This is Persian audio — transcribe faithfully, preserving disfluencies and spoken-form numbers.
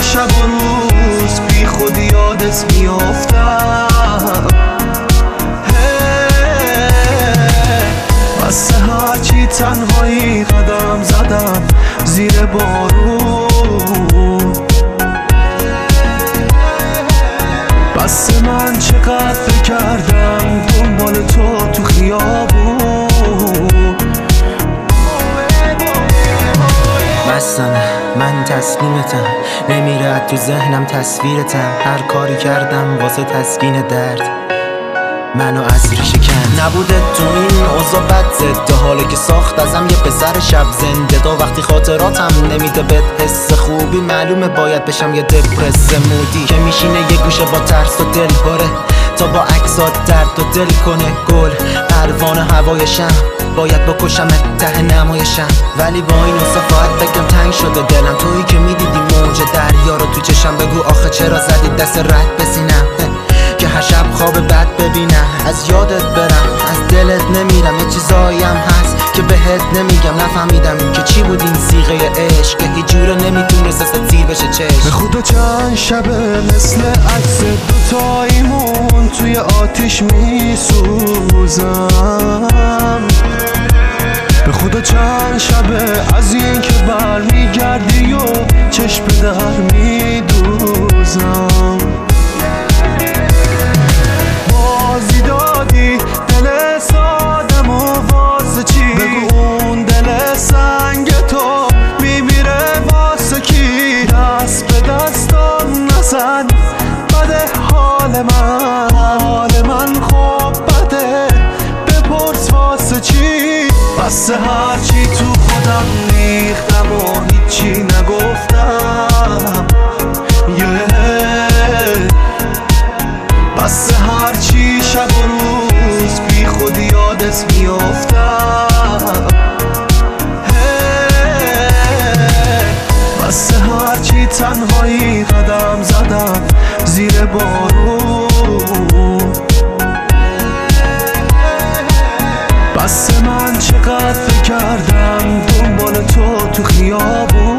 شب و روز بی خود یادت میافتم. بس هرچی تنهایی قدم زدم زیر بارون. بس من چقدر فکر کردم دنبال تو تو خیابون. بسمه من تسلیمتم، نمیره تو ذهنم تصویرتم. هر کاری کردم واسه تسکین درد منو عصر شکن. نبوده تو این اوضاع بد زده، حاله که ساخت ازم یه پسر شب زنده. تا وقتی خاطراتم نمیده بهت حس خوبی، معلومه باید بشم یه دپرس مودی که میشینه یه گوشه با ترس و دل پره، تا با عکسات درد و دل کنه گل. پروانه هوایشم باید بکشم ته نمایشم، ولی با این صفات بگم تنگ شده دلم. تویی که میدیدی موج دریا رو تو چشم، بگو آخه چرا زدی دست رد بسینم که هر شب خواب بد ببینم. از یادت برم از دلت نمیرم، یه چیزایی هم هست که بهت نمیگم. نفهمیدم که چی بود این صیغه عشق، که هیچ جوره نمیتونست از تیر بشه چشم. به خدا چند شبه مثل عکس دوتاییمون توی آتیش میسوزم. به خدا چند شبه از این که برمیگردی و چشم در میدوزم. بازی دادی دل سادم و واسه چی؟ بگو اون دل سنگ تو میمیره واسه کی؟ دست به دستان نزن بده حال من، حال من خوب بده بپرس واسه چی؟ بس هرچی تو خودم ریختم و هیچی نگفتم. yeah. بس هرچی شب و روز بی خود یادت میافتم. بس هرچی تنهایی قدم زدم زیر بارون. بس من چقدر فکر کردم دنبال تو تو خیابون.